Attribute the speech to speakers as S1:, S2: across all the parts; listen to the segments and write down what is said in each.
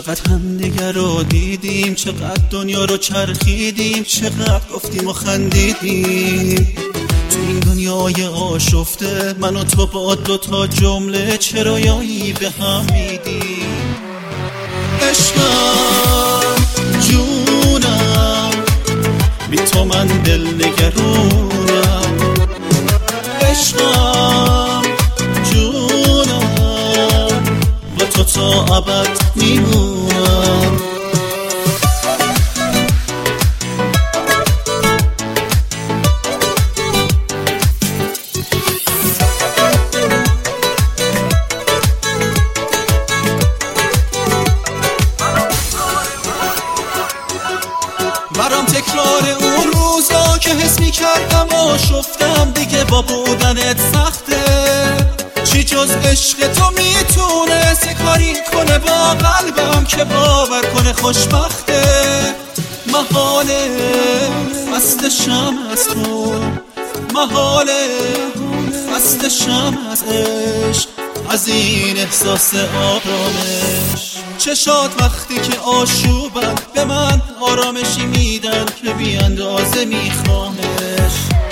S1: چقدر همدیگه رو دیدیم، چقدر دنیا رو چرخیدیم، چقدر گفتیم و خندیدیم. تو این دنیای آشفته من و تو با دوتا جمله چرایایی به هم میدیم. عشقم جونم بی تو من دل نگرونم. عشقم جونم با تو تا ابد میمونم. برام تکرار اون روزا که حس می‌کردم آشفتم، دیگه با بودنت سخته. چی جز عشق تو میتونه کاری کنه با قلبم که باور کنه خوشبخته. محاله خستشم از تو، محاله خستشم از عشق، از این احساس آرامش. چشات وقتی که آشوبن به من آرامشی میدن که بی اندازه میخوامش.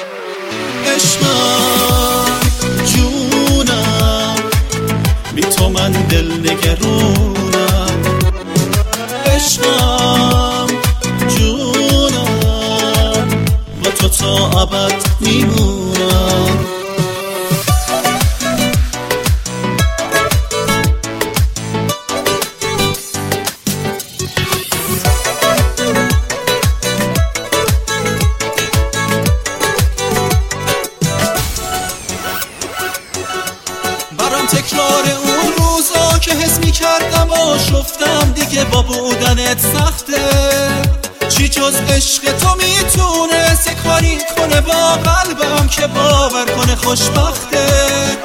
S1: عشقم جونم بی تو من دل نگرونم. عشقم جونم با تو تا ابد میمونم. تکرار اون روزا که حس می‌کردم آشفتم، دیگه با بودنت سخته. چی جز عشق تو میتونه کاری کنه با قلبم که باور کنه خوشبخته.